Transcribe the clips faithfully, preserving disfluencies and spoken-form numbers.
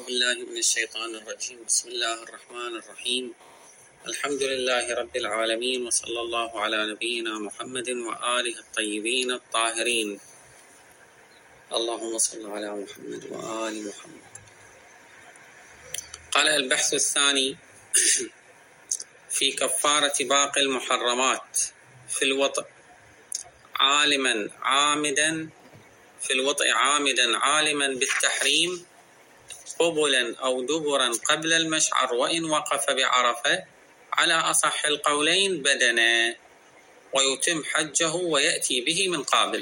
بالله من الشيطان الرجيم. بسم الله الرحمن الرحيم. الحمد لله رب العالمين، وصلى الله على نبينا محمد وآله الطيبين الطاهرين. اللهم صل على محمد وآل محمد. قال البحث الثاني في كفارة باقي المحرمات في الوطء عالما عامدا في الوطء عامدا عالما بالتحريم قبلا أو دبرا قبل المشعر وإن وقف بعرفة على أصح القولين بدنا، ويتم حجه ويأتي به من قابل.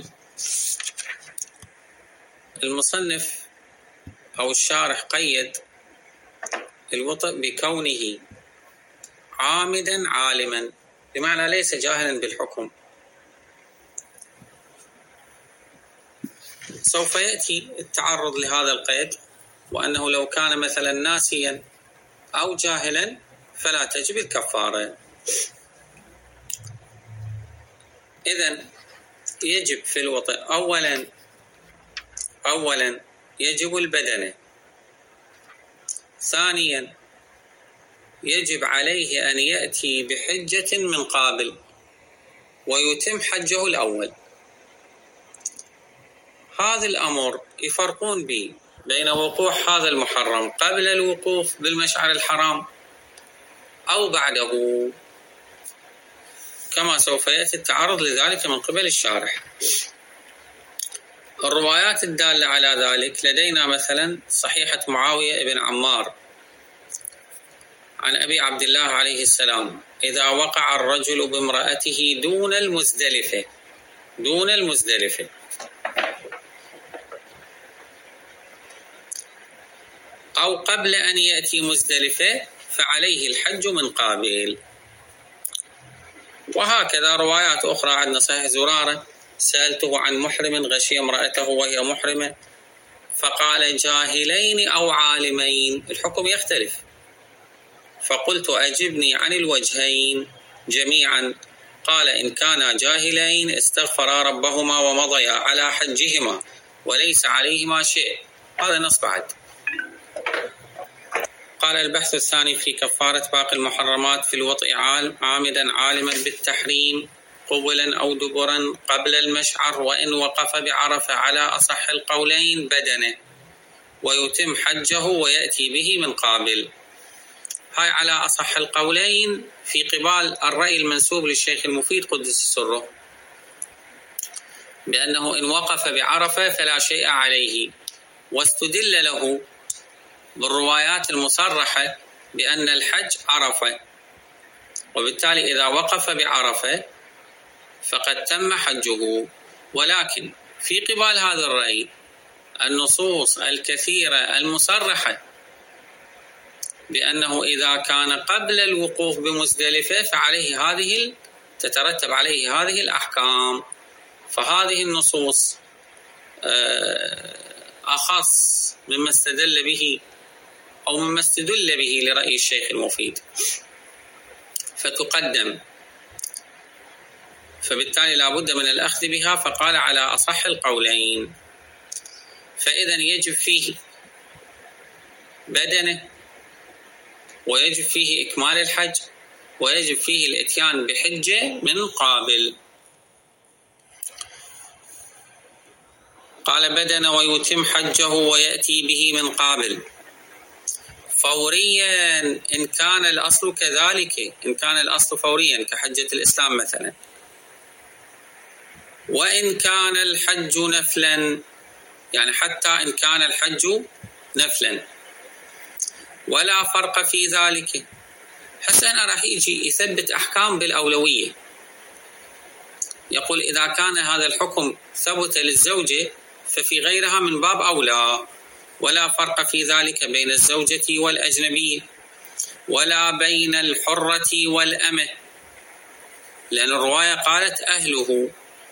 المصنف أو الشارح قيد الوطء بكونه عامدا عالما، بمعنى ليس جاهلا بالحكم. سوف يأتي التعرض لهذا القيد، وأنه لو كان مثلا ناسيا أو جاهلا فلا تجب الكفارة. إذن يجب في الوطء أولا أولا يجب البدنة، ثانيا يجب عليه أن يأتي بحجة من قابل ويتم حجه الأول. هذا الأمر يفرقون به بين وقوع هذا المحرم قبل الوقوف بالمشعر الحرام أو بعده، كما سوف يأتي التعرض لذلك من قبل الشارح. الروايات الدالة على ذلك لدينا مثلا صحيحة معاوية بن عمار عن أبي عبد الله عليه السلام: إذا وقع الرجل بامرأته دون المزدلفة دون المزدلفة أو قبل أن يأتي مزدلفة فعليه الحج من قابل. وهكذا روايات أخرى عندنا صحيح زرارة: سألته عن محرم غشي امرأته وهي محرمة فقال جاهلين أو عالمين، الحكم يختلف، فقلت أجبني عن الوجهين جميعا. قال إن كانا جاهلين استغفرا ربهما ومضيا على حجهما وليس عليهما شيء. هذا نص بعد. قال البحث الثاني في كفارة باقي المحرمات في الوطء عامدا عالما بالتحريم قبلا أو دبرا قبل المشعر وإن وقف بعرفة على أصح القولين بدنه، ويتم حجه ويأتي به من قابل. هاي على أصح القولين في قبال الرأي المنسوب للشيخ المفيد قدس سره، بأنه إن وقف بعرفة فلا شيء عليه، واستدل له بالروايات المصرحة بأن الحج عرفة، وبالتالي إذا وقف بعرفة فقد تم حجه. ولكن في قبال هذا الرأي النصوص الكثيرة المصرحة بأنه إذا كان قبل الوقوف بمزدلفة فعليه هذه تترتب عليه هذه الأحكام، فهذه النصوص أخص مما استدل به أو مما استدل به لرأي الشيخ المفيد فتقدم، فبالتالي لا بد من الأخذ بها. فقال على أصح القولين، فإذا يجب فيه بدنه، ويجب فيه إكمال الحج، ويجب فيه الإتيان بحجة من قابل. قال بدن ويتم حجه ويأتي به من قابل فوريا إن كان الأصل كذلك، إن كان الأصل فوريا كحجة الإسلام مثلا. وإن كان الحج نفلا، يعني حتى إن كان الحج نفلا ولا فرق في ذلك. هسه هنا راح يجي يثبت أحكام بالأولوية، يقول إذا كان هذا الحكم ثبت للزوجة ففي غيرها من باب أولى، ولا فرق في ذلك بين الزوجة والأجنبية ولا بين الحرة والأمة، لأن الرواية قالت أهله،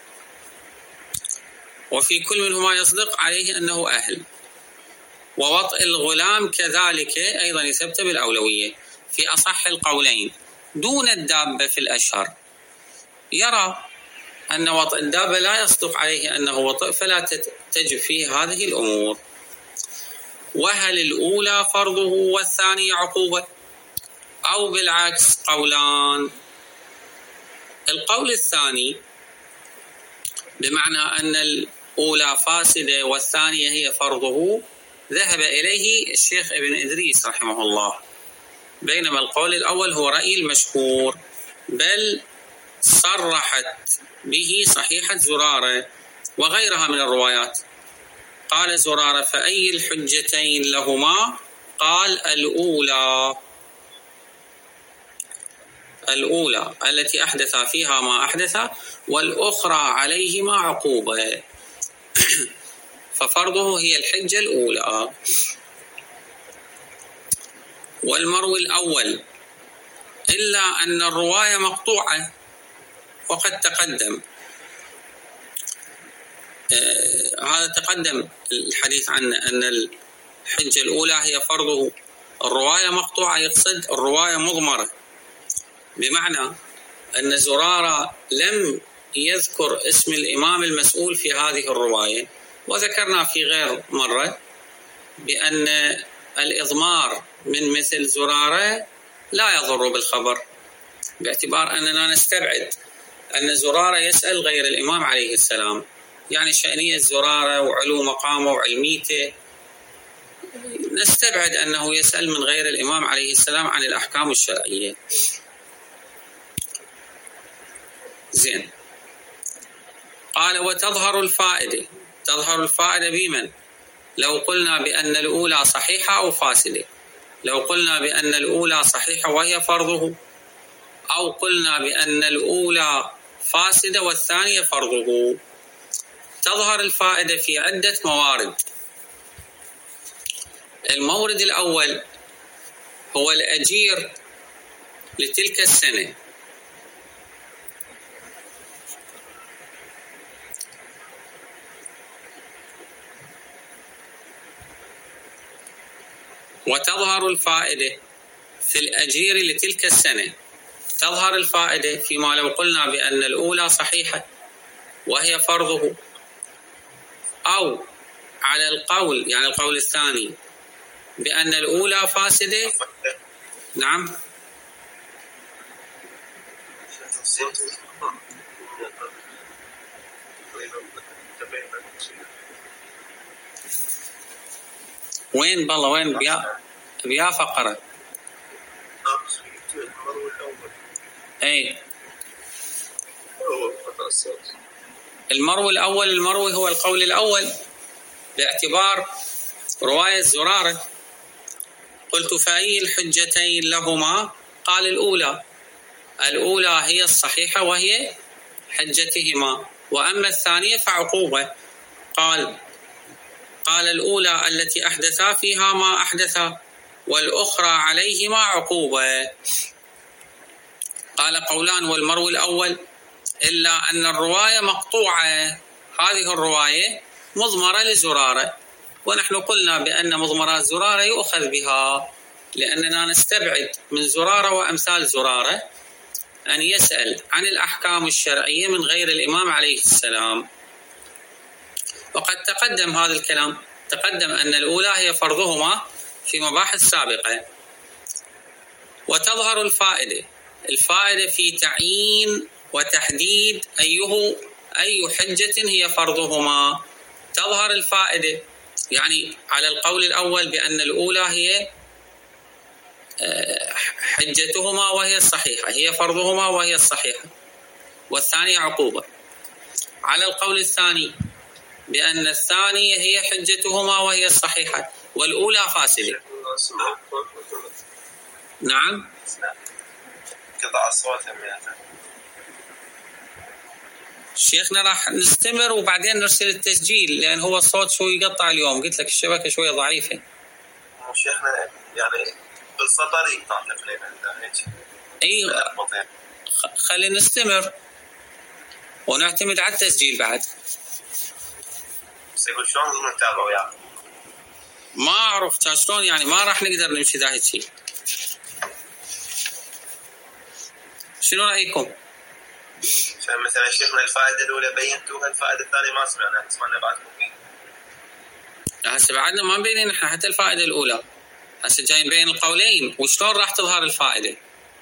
وفي كل منهما يصدق عليه أنه أهل. ووطء الغلام كذلك أيضا يثبت بالأولوية في أصح القولين دون الدابة في الأشهر. يرى أن وطء الدابة لا يصدق عليه أنه وطء، فلا تجب فيه هذه الأمور. وهل الأولى فرضه والثانية عقوبة أو بالعكس؟ قولان. القول الثاني بمعنى أن الأولى فاسدة والثانية هي فرضه ذهب إليه الشيخ ابن إدريس رحمه الله، بينما القول الأول هو رأي المشهور، بل صرحت به صحيحة زرارة وغيرها من الروايات. قال زرارة: فأي الحجتين لهما؟ قال: الأولى الأولى التي أحدث فيها ما أحدث، والأخرى عليهما عقوبة. ففرضه هي الحجة الأولى. والمروي الأول إلا أن الرواية مقطوعة، وقد تقدم آه هذا تقدم الحديث عن أن الحجة الأولى هي فرضه. الرواية مقطوعة يقصد الرواية مضمرة، بمعنى أن زرارة لم يذكر اسم الإمام المسؤول في هذه الرواية. وذكرنا في غير مرة بأن الإضمار من مثل زرارة لا يضر بالخبر، باعتبار أننا نستبعد أن زرارة يسأل غير الإمام عليه السلام، يعني شأنية زرارة وعلو مقامه وعلميته، نستبعد أنه يسأل من غير الإمام عليه السلام عن الأحكام الشرعية. زين. قال: وتظهر الفائدة. تظهر الفائدة بمن؟ لو قلنا بأن الأولى صحيحة أو فاسدة. لو قلنا بأن الأولى صحيحة وهي فرضه، أو قلنا بأن الأولى فاسدة والثانية فرضه. تظهر الفائدة في عدة موارد. المورد الأول هو الأجير لتلك السنة. وتظهر الفائدة في الأجير لتلك السنة. تظهر الفائدة فيما لو قلنا بأن الأولى صحيحة وهي فرضه، أو على القول يعني القول الثاني بأن الأولى فاسدة. نعم. وين بالله وين بيا بيا فقرة؟ أي المروي الأول. المروي هو القول الأول باعتبار رواية زرارة. قلت: فأي الحجتين لهما؟ قال: الأولى. الأولى هي الصحيحة وهي حجتهما، وأما الثانية فعقوبة. قال قال الأولى التي أحدثا فيها ما أحدثا، والأخرى عليهما عقوبة. قال: قولان. والمروي الأول إلا أن الرواية مقطوعة. هذه الرواية مضمرة لزرارة، ونحن قلنا بأن مضمرات زرارة يؤخذ بها، لأننا نستبعد من زرارة وأمثال زرارة أن يسأل عن الأحكام الشرعية من غير الإمام عليه السلام. وقد تقدم هذا الكلام، تقدم أن الأولى هي فرضهما في مباحث سابقة. وتظهر الفائدة. الفائدة في تعيين وتحديد أيه أي حجة هي فرضهما. تظهر الفائدة يعني على القول الأول بأن الأولى هي حجتهما وهي الصحيحة، هي فرضهما وهي الصحيحة، والثانية عقوبة. على القول الثاني بأن الثانية هي حجتهما وهي الصحيحة، والأولى فاسدة. نعم. قطع الصوت. شيخنا راح نستمر وبعدين نرسل التسجيل، لأن هو الصوت شوي يقطع اليوم، قلت لك الشبكة شوية ضعيفة. شيخنا يعني بالسطر يقطع تقريبا. اي خلينا نستمر ونعتمد على التسجيل بعد. بس يقول شلون نتابع وياه؟ ما أعرف شلون يعني، ما راح نقدر نمشي ذا الشيء. شنو رأيكم؟ مثلا شيخنا الفائدة الأولى بينتوها، الفائدة الثانية ما سمعنا، سمعنا بعدكم فيه. هسه بعدنا ما مبينين احنا حتى الفائدة الأولى، هسه جاي بين القولين وشلون راح تظهر الفائدة.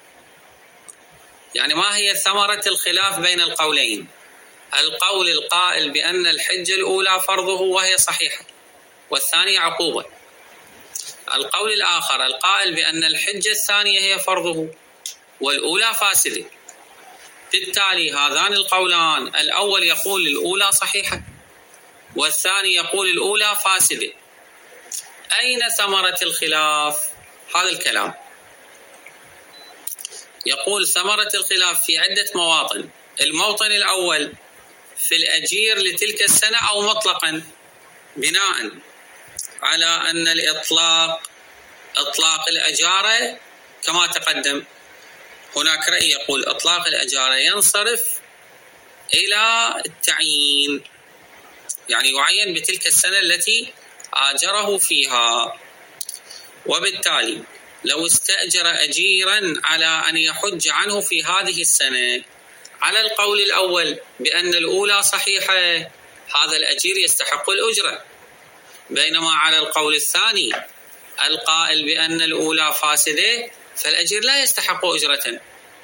يعني ما هي ثمرة الخلاف بين القولين؟ القول القائل بأن الحجة الأولى فرضه وهي صحيحة والثانية عقوبة، القول الآخر القائل بأن الحجة الثانية هي فرضه والأولى فاسدة. بالتالي هذان القولان الأول يقول الأولى صحيحة والثاني يقول الأولى فاسدة. أين ثمرة الخلاف؟ هذا الكلام يقول ثمرة الخلاف في عدة مواطن. الموطن الأول في الأجير لتلك السنة أو مطلقا، بناء على أن الإطلاق إطلاق الأجارة كما تقدم. هناك رأي يقول إطلاق الأجارة ينصرف إلى التعيين، يعني يعين بتلك السنة التي آجره فيها. وبالتالي لو استأجر أجيرا على أن يحج عنه في هذه السنة على القول الأول بأن الأولى صحيحة، هذا الأجير يستحق الأجرة، بينما على القول الثاني القائل بأن الأولى فاسدة فالأجير لا يستحق أجرة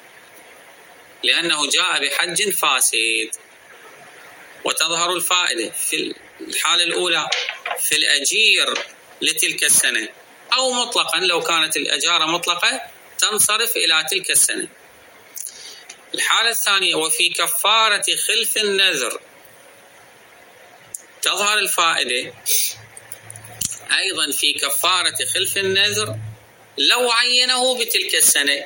لأنه جاء بحج فاسد. وتظهر الفائدة في الحالة الأولى في الأجير لتلك السنة، أو مطلقا لو كانت الأجارة مطلقة تنصرف إلى تلك السنة. الحالة الثانية وفي كفارة خلف النذر تظهر الفائدة أيضا في كفارة خلف النذر لو عينه بتلك السنة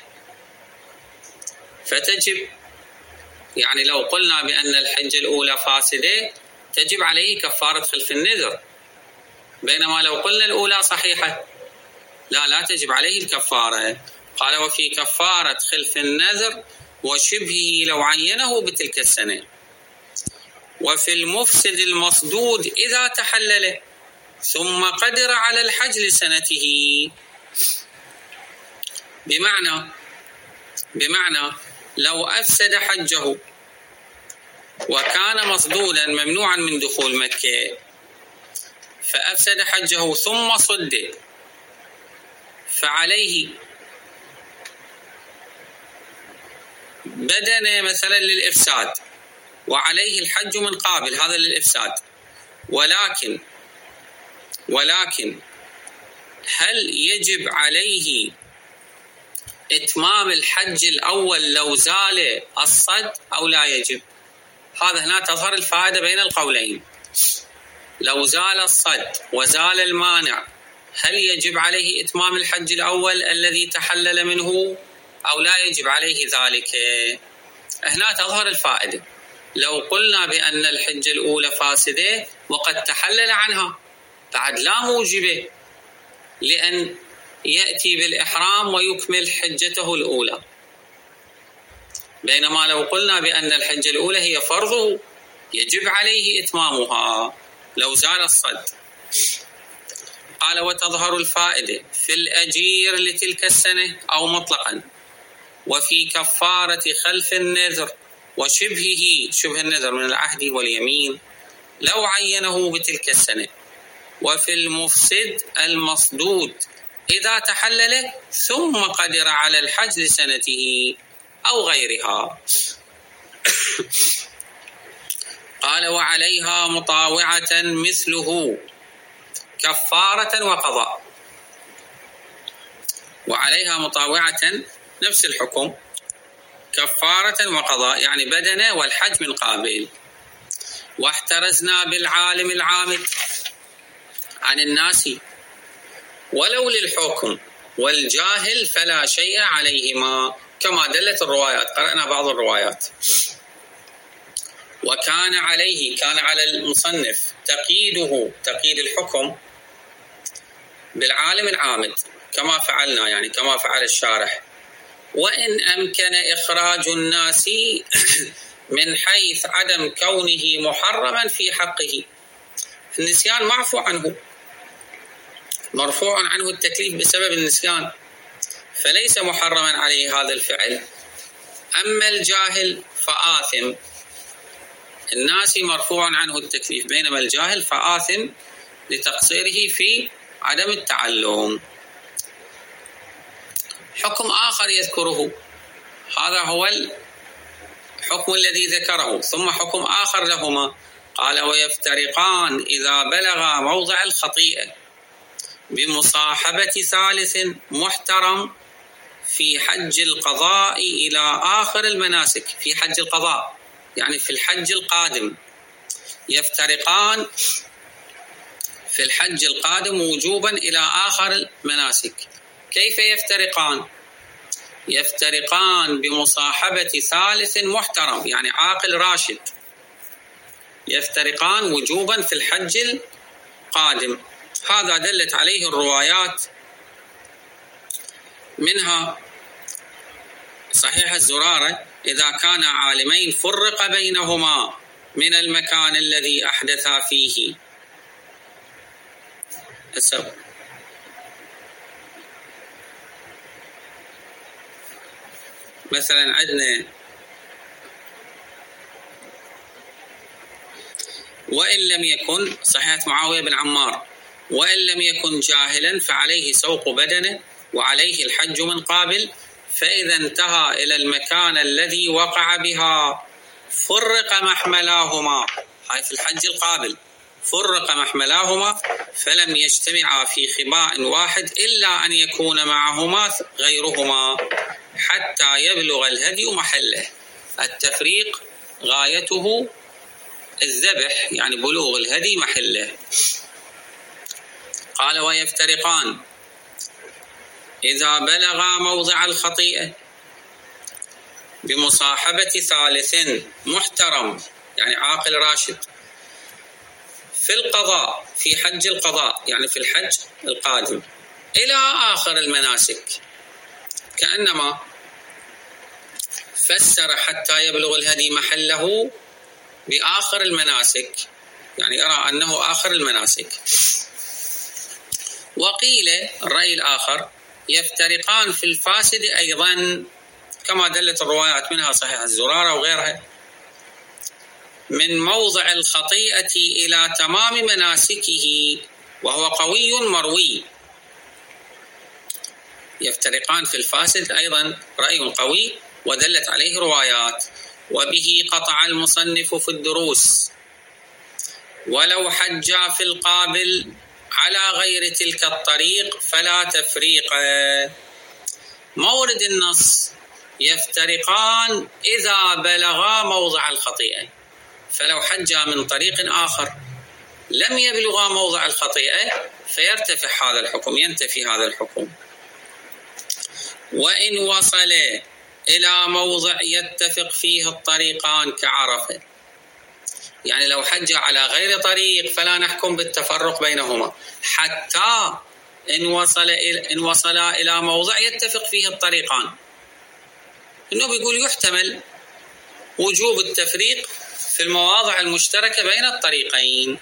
فتجب، يعني لو قلنا بأن الحجة الأولى فاسدة تجب عليه كفارة خلف النذر، بينما لو قلنا الأولى صحيحة لا لا تجب عليه الكفارة. قال وفي كفارة خلف النذر وشبهه لو عينه بتلك السنة. وفي المفسد المصدود إذا تحلل ثم قدر على الحج لسنته، بمعنى بمعنى لو أفسد حجه وكان مصدودا ممنوعا من دخول مكة فأفسد حجه ثم صد، فعليه بدنه مثلا للإفساد وعليه الحج من قابل، هذا للإفساد. ولكن ولكن هل يجب عليه إتمام الحج الأول لو زال الصد أو لا يجب؟ هذا هنا تظهر الفائدة بين القولين. لو زال الصد وزال المانع هل يجب عليه إتمام الحج الأول الذي تحلل منه أو لا يجب عليه ذلك؟ هنا تظهر الفائدة. لو قلنا بأن الحجة الأولى فاسدة وقد تحلل عنها بعد لا موجبه لأن يأتي بالإحرام ويكمل حجته الأولى، بينما لو قلنا بأن الحجة الأولى هي فرضه يجب عليه إتمامها لو زال الصد. قال وتظهر الفائدة في الأجير لتلك السنة أو مطلقا وفي كفارة خلف النذر وشبهه، شبه النذر من العهد واليمين لو عينه بتلك السنة، وفي المفسد المصدود إذا تحلل ثم قدر على الحج لسنته أو غيرها. قال وعليها مطاوعة مثله كفارة وقضاء. وعليها مطاوعة نفس الحكم كفارة وقضاء، يعني بدنه والحج من قابل. واحترزنا بالعالم العامد عن الناس ولو للحكم والجاهل فلا شيء عليهما كما دلت الروايات. قرأنا بعض الروايات. وكان عليه كان على المصنف تقييده تقييد الحكم بالعالم العامد كما فعلنا، يعني كما فعل الشارح. وإن أمكن إخراج الناس من حيث عدم كونه محرما في حقه، النسيان معفو عنه، مرفوع عنه التكليف بسبب النسيان فليس محرما عليه هذا الفعل. أما الجاهل فآثم، الناس مرفوع عنه التكليف بينما الجاهل فآثم لتقصيره في عدم التعلم. حكم آخر يذكره، هذا هو الحكم الذي ذكره، ثم حكم آخر لهما، قال ويفترقان إذا بلغ موضع الخطيئة بمصاحبة ثالث محترم في حج القضاء إلى آخر المناسك. في حج القضاء يعني في الحج القادم، يفترقان في الحج القادم وجوبا إلى آخر المناسك. كيف يفترقان؟ يفترقان بمصاحبة ثالث محترم يعني عاقل راشد، يفترقان وجوبا في الحج القادم. هذا دلت عليه الروايات، منها صحيح الزرارة إذا كان عالمين فرق بينهما من المكان الذي أحدثا فيه. مثلا عندنا وإن لم يكن صحيحة معاوية بن عمار وإن لم يكن جاهلا فعليه سوق بدنه وعليه الحج من قابل، فإذا انتهى إلى المكان الذي وقع بها فرق محملاهما، هاي في الحج القابل، فرق محملاهما فلم يجتمعا في خباء واحد إلا أن يكون معهما غيرهما حتى يبلغ الهدي محله. التفريق غايته الذبح يعني بلوغ الهدي محله. قال ويفترقان إذا بلغا موضع الخطيئة بمصاحبة ثالث محترم يعني عاقل راشد في القضاء، في حج القضاء يعني في الحج القادم إلى آخر المناسك، كأنما فسر حتى يبلغ الهدي محله بآخر المناسك، يعني يرى أنه آخر المناسك. وقيل الرأي الآخر يفترقان في الفاسد أيضا كما دلت الروايات، منها صحيح الزرارة وغيرها، من موضع الخطيئة إلى تمام مناسكه، وهو قوي مروي. يفترقان في الفاسد أيضا رأي قوي ودلت عليه روايات. وبه قطع المصنف في الدروس ولو حجا في القابل على غير تلك الطريق فلا تفريق. مورد النص يفترقان إذا بلغا موضع الخطيئة، فلو حجا من طريق آخر لم يبلغا موضع الخطيئة فيرتفع هذا الحكم، ينتفي هذا الحكم. وإن وصل إلى موضع يتفق فيه الطريقان كعرفة، يعني لو حج على غير طريق فلا نحكم بالتفرق بينهما حتى إن وصل إن وصلا إلى موضع يتفق فيه الطريقان. إنه بيقول يحتمل وجوب التفريق في المواضع المشتركة بين الطريقين.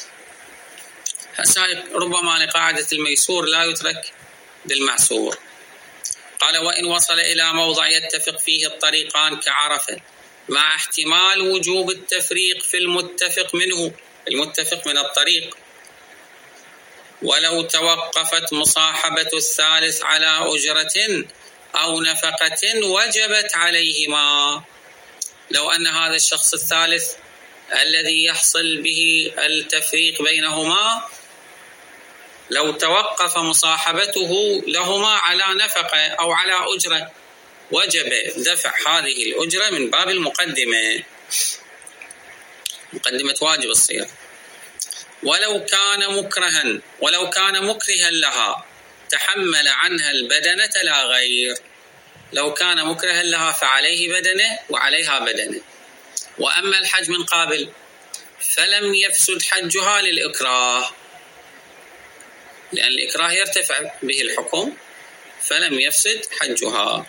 هسه ربما لقاعدة الميسور لا يترك بالمعسور. قال وإن وصل إلى موضع يتفق فيه الطريقان كعرفة مع احتمال وجوب التفريق في المتفق منه، المتفق من الطريق، ولو توقفت مصاحبة الثالث على أجرة أو نفقة وجبت عليهما. لو أن هذا الشخص الثالث الذي يحصل به التفريق بينهما لو توقف مصاحبته لهما على نفقة أو على أجرة وجب دفع هذه الأجرة من باب المقدمة، مقدمة واجب الصيام. ولو كان مكرها ولو كان مكرها لها تحمل عنها البدنة لا غير. لو كان مكرها لها فعليه بدنه وعليها بدنه. وأما الحج من قابل فلم يفسد حجها للإكراه، لأن الإكراه يرتفع به الحكم، فلم يفسد حجها.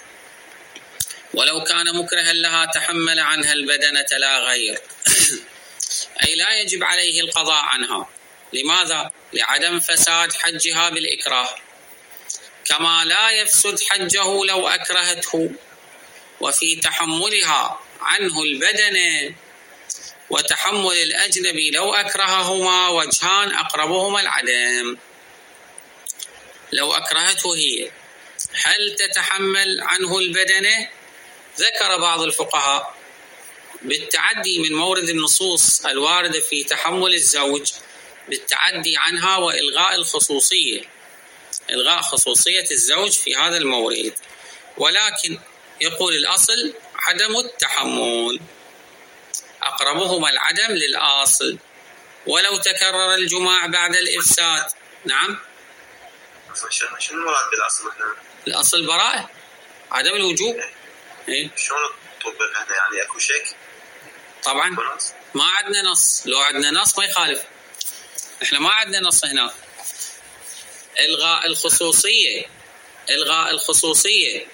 ولو كان مكرها لها تحمل عنها البدنة لا غير أي لا يجب عليه القضاء عنها. لماذا؟ لعدم فساد حجها بالإكراه، كما لا يفسد حجه لو أكرهته. وفي تحملها عنه البدنة وتحمل الأجنبي لو أكرههما وجهان أقربهما العدم. لو أكرهته هي هل تتحمل عنه البدنة؟ ذكر بعض الفقهاء بالتعدي من مورد النصوص الواردة في تحمل الزوج بالتعدي عنها وإلغاء الخصوصية، إلغاء خصوصية الزوج في هذا المورد، ولكن يقول الأصل عدم التحمل، أقربهما العدم للأصل. ولو تكرر الجماع بعد الإفساد. نعم. شنو المراد بالأصل هنا؟ الأصل براءة، عدم الوجوب. إيه؟ شلون تطبق هنا؟ يعني أكو شك؟ طبعا ما عندنا نص، لو عندنا نص ما يخالف، احنا ما عندنا نص هنا. إلغاء الخصوصية، إلغاء الخصوصية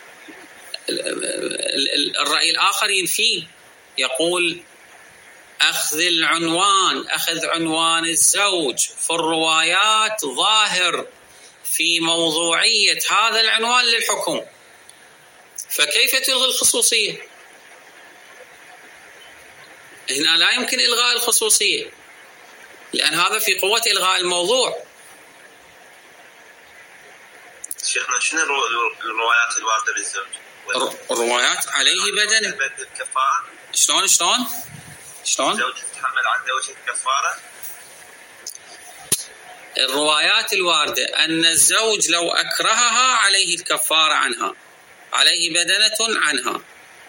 الرأي الآخر ينفيه، يقول أخذ العنوان، أخذ عنوان الزوج في الروايات ظاهر في موضوعية هذا العنوان للحكم، فكيف تلغي الخصوصية؟ هنا لا يمكن إلغاء الخصوصية لأن هذا في قوة إلغاء الموضوع. شيخنا شنو الروايات الواردة للزوج؟ الروايات عليه بدنه. الكفارة شلون شلون شلون الزوج يتحمل عنده وجه الكفارة؟ الروايات الواردة أن الزوج لو أكرهها عليه الكفارة عنها، عليه بدنة عنها.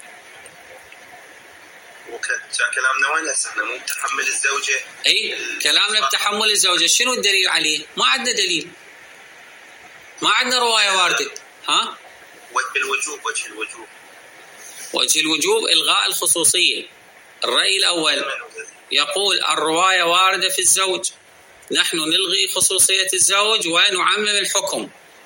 كلامنا وين هسه؟ احنا مو تحمل الزوجة. اي كلامنا بتحمل الزوجة، شنو الدليل عليه؟ ما عندنا دليل، ما عندنا رواية واردة. ها؟ بالوجوب، وجه الوجوب، وجه الوجوب إلغاء الخصوصية. الرأي الأول يقول الرواية واردة في الزوج، نحن نلغي خصوصية الزوج ونعمم الحكم،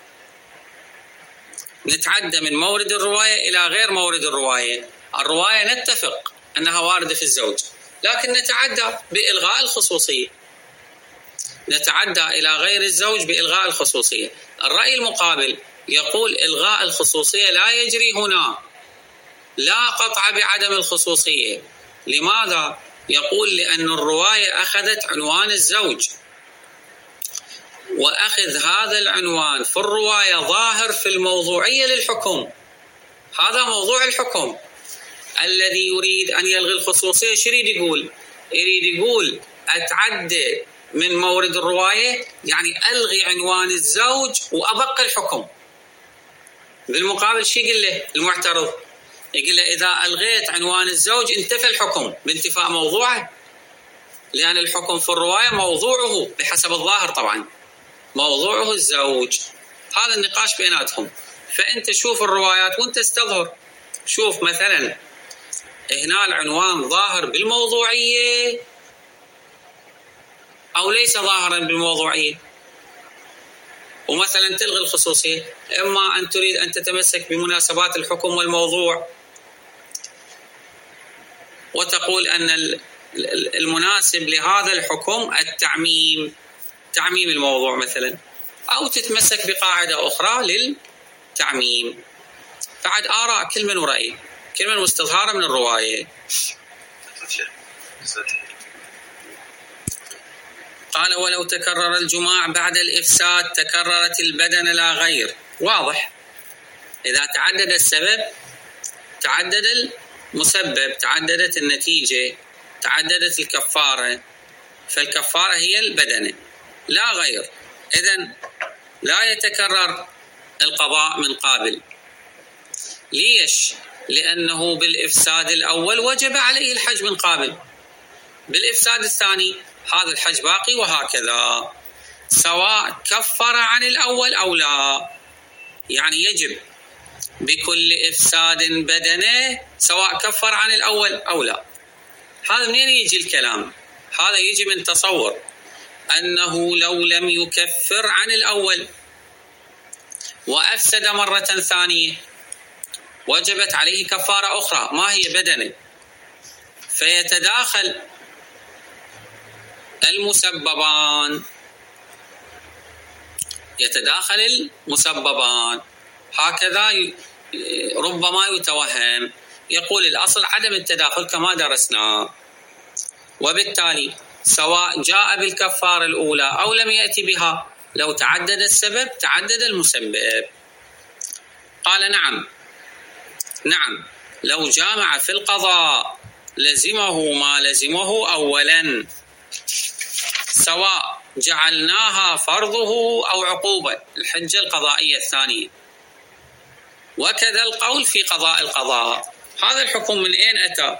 نتعدى من مورد الرواية إلى غير مورد الرواية. الرواية نتفق أنها واردة في الزوج، لكن نتعدى بإلغاء الخصوصية، نتعدى إلى غير الزوج بإلغاء الخصوصية. الرأي المقابل يقول إلغاء الخصوصية لا يجري هنا، لا قطع بعدم الخصوصية. لماذا؟ يقول لأن الرواية أخذت عنوان الزوج، وأخذ هذا العنوان في الرواية ظاهر في الموضوعية للحكم، هذا موضوع الحكم. الذي يريد أن يلغي الخصوصية شو يريد يقول؟ يريد يقول أتعدى من مورد الرواية، يعني ألغي عنوان الزوج وأبقى الحكم. بالمقابل شو يقول له المعترض؟ يقول له إذا ألغيت عنوان الزوج انتفى الحكم بانتفاء موضوعه، لأن الحكم في الرواية موضوعه بحسب الظاهر طبعا موضوعه الزوج. هذا النقاش بيناتهم. فأنت شوف الروايات وانت استظهر، شوف مثلا هنا العنوان ظاهر بالموضوعية أو ليس ظاهرا بالموضوعية، ومثلا تلغي الخصوصية. إما أن تريد أن تتمسك بمناسبات الحكم والموضوع وتقول أن المناسب لهذا الحكم التعميم، تعميم الموضوع مثلا، أو تتمسك بقاعدة أخرى للتعميم. بعد آراء كل من ورأيه، كل من مستظهارة من الرواية. قال ولو تكرر الجماع بعد الإفساد تكررت البدن لا غير. واضح، إذا تعدد السبب تعدد المسبب، تعددت النتيجة، تعددت الكفارة، فالكفارة هي البدنة لا غير. إذن لا يتكرر القضاء من قابل. ليش؟ لأنه بالإفساد الأول وجب عليه الحج من قابل، بالإفساد الثاني هذا الحج باقي، وهكذا سواء كفر عن الأول أو لا. يعني يجب بكل إفساد بدنه سواء كفر عن الأول أو لا. هذا منين يجي الكلام؟ هذا يجي من تصور أنه لو لم يكفر عن الأول وأفسد مرة ثانية وجبت عليه كفارة أخرى ما هي بدنه، فيتداخل المسببان، يتداخل المسببان. هكذا ربما يتوهم. يقول الأصل عدم التداخل كما درسنا. وبالتالي سواء جاء بالكفارة الأولى أو لم يأتي بها، لو تعدد السبب تعدد المسبب. قال نعم نعم لو جامع في القضاء لزمه ما لزمه أولا، سواء جعلناها فرضه أو عقوبة، الحجة القضائية الثانية. وكذا القول في قضاء القضاء. هذا الحكم من أين أتى؟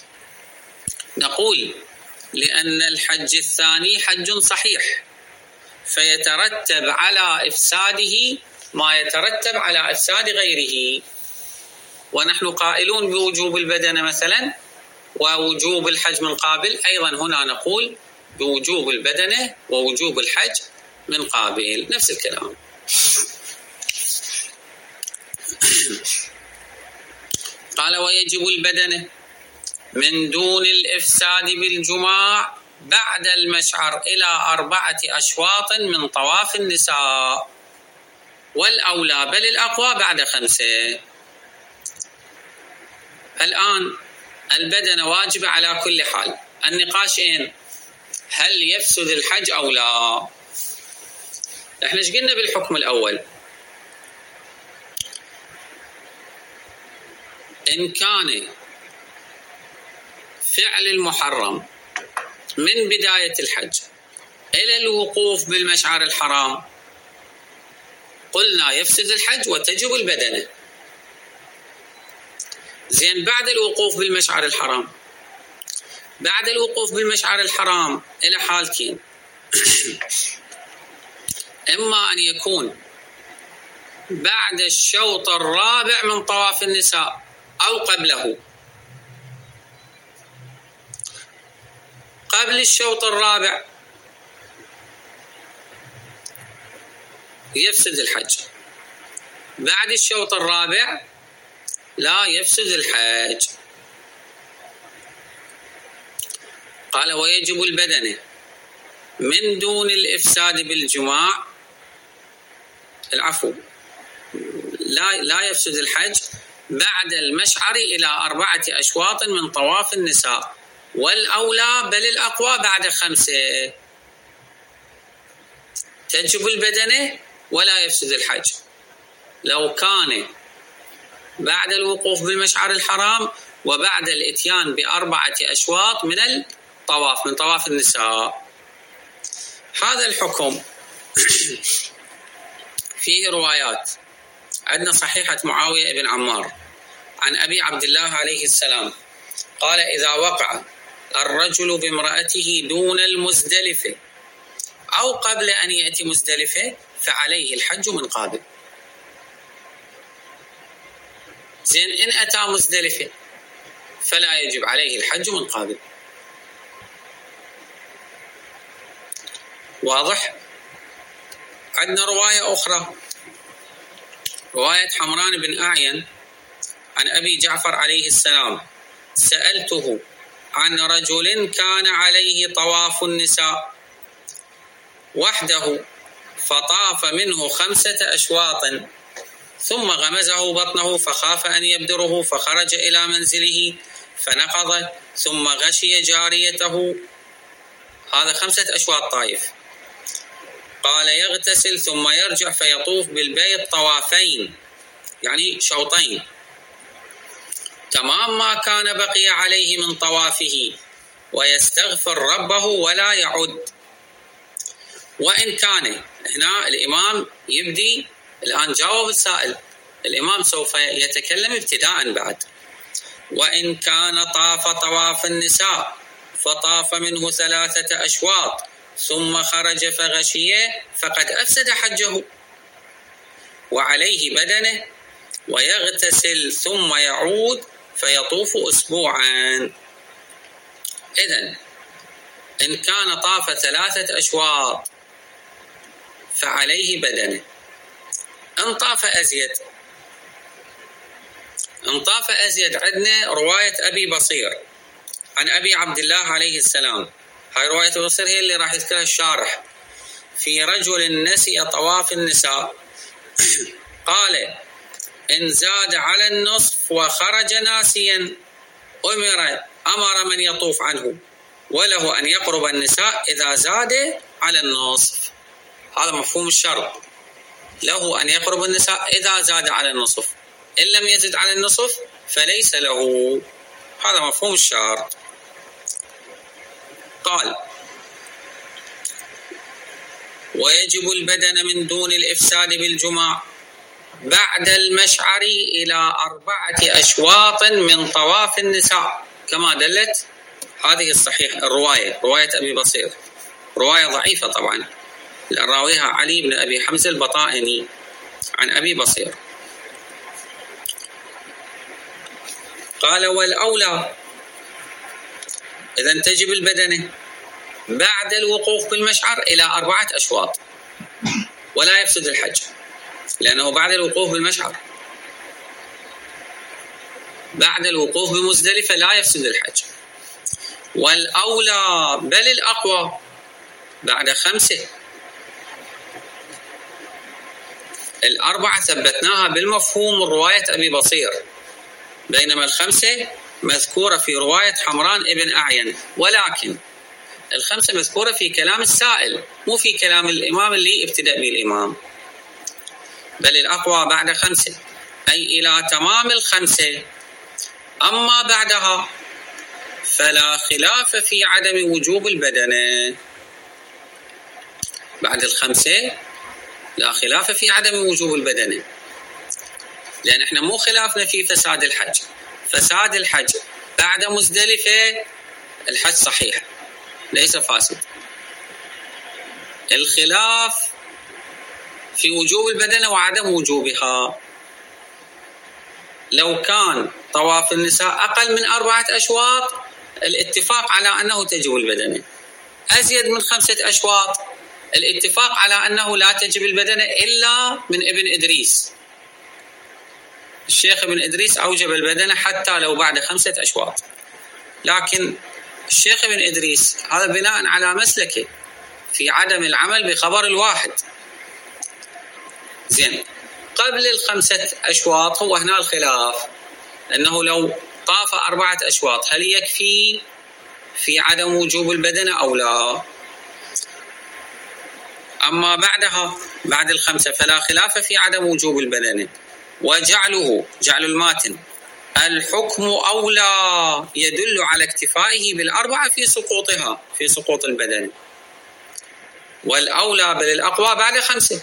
نقول لأن الحج الثاني حج صحيح، فيترتب على إفساده ما يترتب على إفساد غيره. ونحن قائلون بوجوب البدنة مثلا ووجوب الحج من قابل، أيضا هنا نقول بوجوب البدنة ووجوب الحج من قابل، نفس الكلام. قال ويجب البدنة من دون الإفساد بالجماع بعد المشعر إلى أربعة أشواط من طواف النساء، والأولى بل الأقوى بعد خمسة. الآن البدنة واجبة على كل حال، النقاش إن هل يفسد الحج أو لا. احنا ايش قلنا بالحكم الأول؟ إن كان فعل المحرم من بداية الحج إلى الوقوف بالمشعر الحرام قلنا يفسد الحج وتجب البدنة. زين بعد الوقوف بالمشعر الحرام، بعد الوقوف بالمشعر الحرام إلى حالتين، إما أن يكون بعد الشوط الرابع من طواف النساء أو قبله. قبل الشوط الرابع يفسد الحج، بعد الشوط الرابع لا يفسد الحج. قال ويجب البدنة من دون الإفساد بالجماع، العفو لا لا يفسد الحج بعد المشعر إلى أربعة أشواط من طواف النساء، والأولى بل الأقوى بعد خمسة. تجب البدنة ولا يفسد الحج لو كان بعد الوقوف بالمشعر الحرام وبعد الاتيان بأربعة أشواط من الطواف من طواف النساء. هذا الحكم فيه روايات. عندنا صحيحة معاوية بن عمار عن أبي عبد الله عليه السلام قال إذا وقع الرجل بامرأته دون المزدلفة أو قبل أن يأتي مزدلفة فعليه الحج من قابل. زين إن أتى مزدلفة فلا يجب عليه الحج من قابل. واضح؟ عندنا رواية أخرى، رواية حمران بن أعين عن أبي جعفر عليه السلام سألته عن رجل كان عليه طواف النساء وحده فطاف منه خمسة أشواط ثم غمزه بطنه فخاف أن يبدره فخرج إلى منزله فنقض ثم غشي جاريته. هذا خمسة أشواط طايف. قال يغتسل ثم يرجع فيطوف بالبيت طوافين يعني شوطين تمام ما كان بقي عليه من طوافه ويستغفر ربه ولا يعد. وإن كان هنا الإمام يبدي الآن جاوب السائل، الإمام سوف يتكلم ابتداء بعد. وإن كان طاف طواف النساء فطاف منه ثلاثة أشواط ثم خرج فغشيه فقد أفسد حجه وعليه بدنه ويغتسل ثم يعود فيطوف أسبوعا. إذن إن كان طاف ثلاثة أشواط فعليه بدنه. إن طاف أزيد إن طاف أزيد عندنا رواية أبي بصير عن أبي عبد الله عليه السلام. هاي رواية بصير هي اللي راح يذكرها الشارح في رجل نسي طواف النساء قال إن زاد على النصف وخرج ناسيا أمر أمر من يطوف عنه وله أن يقرب النساء إذا زاد على النصف. هذا مفهوم الشرط، له أن يقرب النساء إذا زاد على النصف، إن لم يزد على النصف فليس له. هذا مفهوم الشرط. قال: ويجب البدن من دون الإفساد بالجماع بعد المشعر إلى أربعة أشواط من طواف النساء، كما دلت هذه الصحيح الرواية، رواية أبي بصير، رواية ضعيفة طبعا، راويها علي بن أبي حمزة البطائني عن أبي بصير. قال: والأولى إذن تجب البدنة بعد الوقوف بالمشعر إلى أربعة أشواط، ولا يفسد الحج، لأنه بعد الوقوف بالمشعر، بعد الوقوف بمزدلفة لا يفسد الحج. والأولى بل الأقوى بعد خمسة. الأربعة ثبتناها بالمفهوم رواية أبي بصير، بينما الخمسة مذكورة في رواية حمران ابن أعين، ولكن الخمسة مذكورة في كلام السائل مو في كلام الإمام اللي ابتدأ به الإمام. بل الأقوى بعد خمسة أي إلى تمام الخمسة. أما بعدها فلا خلاف في عدم وجوب البدنة. بعد الخمسة لا خلاف في عدم وجوب البدنة، لأن احنا مو خلافنا في فساد الحج. فساد الحج بعد مزدلفة الحج صحيح ليس فاسد. الخلاف في وجوب البدنة وعدم وجوبها. لو كان طواف النساء أقل من أربعة أشواط الاتفاق على أنه تجب البدنة، أزيد من خمسة أشواط الاتفاق على أنه لا تجب البدنة إلا من ابن إدريس. الشيخ ابن إدريس أوجب البدنة حتى لو بعد خمسة أشواط، لكن الشيخ ابن إدريس هذا بناء على مسلكه في عدم العمل بخبر الواحد. زين، قبل الخمسة أشواط هو هنا الخلاف، أنه لو طاف أربعة أشواط هل يكفي في عدم وجوب البدنة أو لا؟ أما بعدها بعد الخمسة فلا خلاف في عدم وجوب البدنة. وجعله جعل الماتن الحكم أولى يدل على اكتفائه بالأربعة في سقوطها في سقوط البدن، والأولى بل الأقوى بعد خمسة.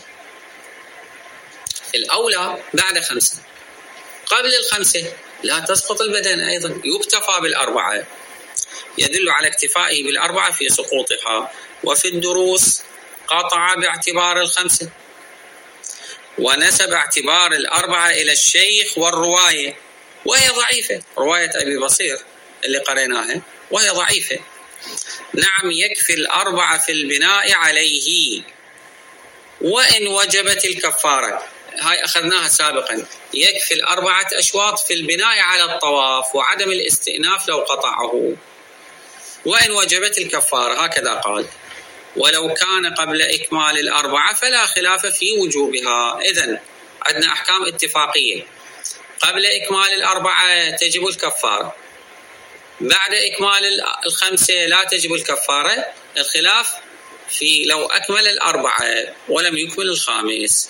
الأولى بعد خمسة، قبل الخمسة لا تسقط البدن أيضا، يكتفى بالأربعة، يدل على اكتفائه بالأربعة في سقوطها. وفي الدروس قطع باعتبار الخمسة، ونسب اعتبار الأربعة إلى الشيخ والرواية، وهي ضعيفة، رواية أبي بصير اللي قريناها وهي ضعيفة. نعم يكفي الأربعة في البناء عليه وإن وجبت الكفارة، هاي أخذناها سابقا، يكفي الأربعة أشواط في البناء على الطواف وعدم الاستئناف لو قطعه وإن وجبت الكفارة، هكذا قال. ولو كان قبل إكمال الأربعة فلا خلاف في وجوبها. إذن عندنا أحكام اتفاقية، قبل إكمال الأربعة تجب الكفارة، بعد إكمال الخمسة لا تجب الكفارة. الخلاف في لو أكمل الأربعة ولم يكمل الخامس.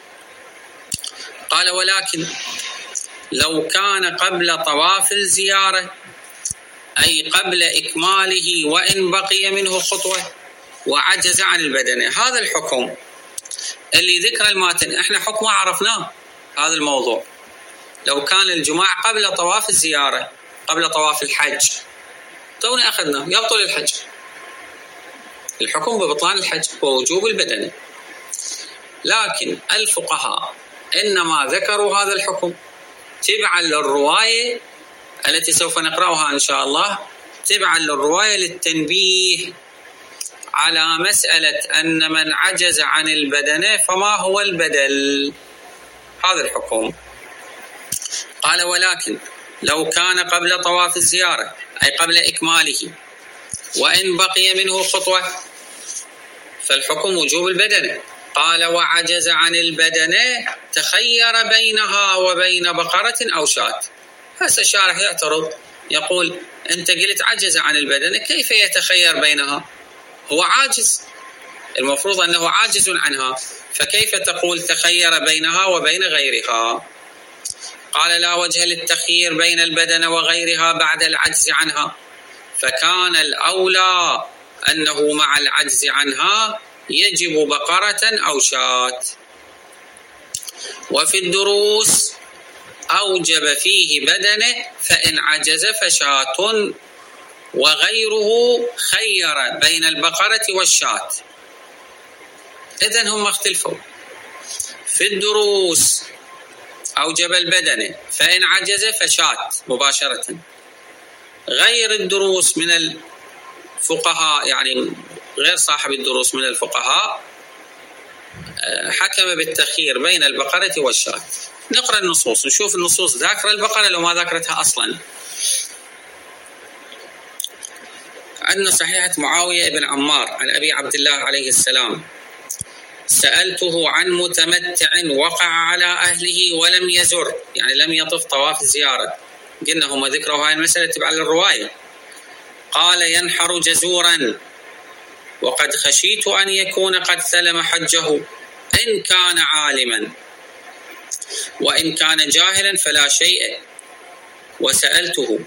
قال: ولكن لو كان قبل طواف الزيارة أي قبل إكماله وإن بقي منه خطوة وعجز عن البدنة، هذا الحكم اللي ذكر الماتن احنا حكمه عرفناه. هذا الموضوع لو كان الجماع قبل طواف الزيارة قبل طواف الحج تونا أخذناه يبطل الحج، الحكم ببطلان الحج ووجوب البدنة. لكن الفقهاء إنما ذكروا هذا الحكم تبعا للرواية التي سوف نقرأها إن شاء الله، تبعا للرواية للتنبيه على مسألة أن من عجز عن البدنة فما هو البدل، هذا الحكم. قال: ولكن لو كان قبل طواف الزيارة أي قبل إكماله وإن بقي منه خطوة فالحكم وجوب البدنة. قال: وعجز عن البدنة تخير بينها وبين بقرة أو شاة. هسه الشارح يعترض يقول أنت قلت عجز عن البدن، كيف يتخير بينها؟ هو عاجز، المفروض أنه عاجز عنها، فكيف تقول تخير بينها وبين غيرها؟ قال لا وجه للتخيير بين البدن وغيرها بعد العجز عنها، فكان الأولى أنه مع العجز عنها يجب بقرة أو شاة. وفي الدروس أوجب فيه بدنه فإن عجز فشاة، وغيره خير بين البقرة والشاة. إذن هم اختلفوا. في الدروس أوجب البدن فإن عجز فشاة مباشرة. غير الدروس من الفقهاء، يعني غير صاحب الدروس من الفقهاء، حكم بالتخيير بين البقرة والشاة. نقرأ النصوص نشوف النصوص ذاكرة البقرة لو ما ذاكرتها أصلا. عندنا صحيحة معاوية بن عمار عن أبي عبد الله عليه السلام: سألته عن متمتع وقع على أهله ولم يزر، يعني لم يطف طواف الزيارة. قلنا هم ذكروا هاي المسألة تبع الرواية. قال ينحر جزورا، وقد خشيت أن يكون قد سلم حجه إن كان عالما، وإن كان جاهلا فلا شيء، وسألته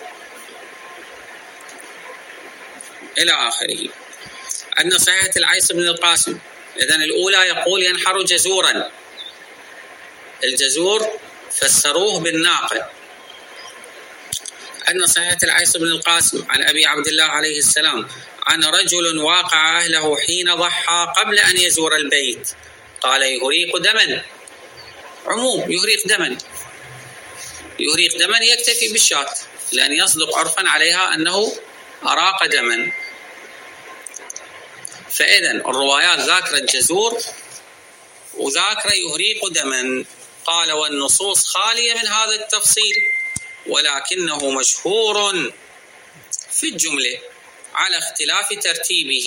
إلى آخره. عندنا صحيحة العيس بن القاسم. إذن الأولى يقول ينحر جزورا، الجزور فسروه بالناقة. عندنا صحيحة العيس بن القاسم عن أبي عبد الله عليه السلام: عن رجل واقع أهله حين ضحى قبل أن يزور البيت، قال يهريق دما. عموم يهريق دما، يهريق دما يكتفي بالشاة، لأن يصدق عرفا عليها أنه أراق دما. فإذن الروايات ذاكرة الجزور وذاكرة يهريق دما. قال والنصوص خالية من هذا التفصيل، ولكنه مشهور في الجملة على اختلاف ترتيبه،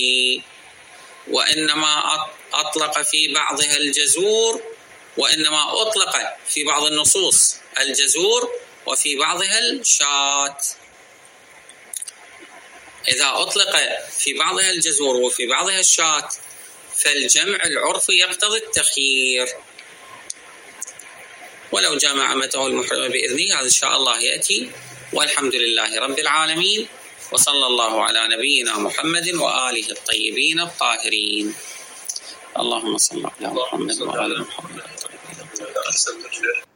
وإنما أطلق في بعضها الجزور، وإنما أطلق في بعض النصوص الجزور وفي بعضها الشاة. إذا أطلق في بعضها الجزور وفي بعضها الشاة فالجمع العرفي يقتضي التخيير. ولو جامع أمته المحرمة بإذنه، هذا إن شاء الله يأتي. والحمد لله رب العالمين، وصلى الله على نبينا محمد وآله الطيبين الطاهرين. اللهم صل على محمد وآل محمد.